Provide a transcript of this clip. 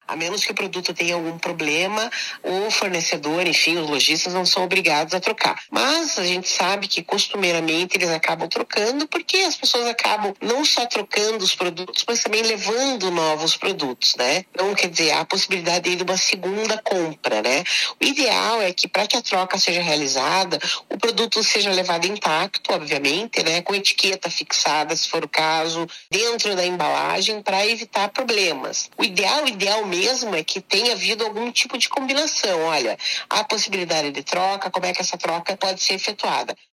A menos que o produto tenha algum problema, o fornecedor, enfim, os lojistas não são obrigados a trocar. Mas a gente sabe que costumeiramente eles acabam trocando porque as pessoas acabam não só trocando os produtos, mas também levando novos produtos, né? Então, quer dizer, há a possibilidade de uma segunda compra, né? O ideal é que para que a troca seja realizada, o produto seja levado intacto, obviamente, né? Com etiqueta fixada, se for o caso, dentro da embalagem para evitar problemas. O ideal mesmo é que tenha havido algum tipo de combinação. Olha, há possibilidade de troca, como é que essa troca pode ser efetuada?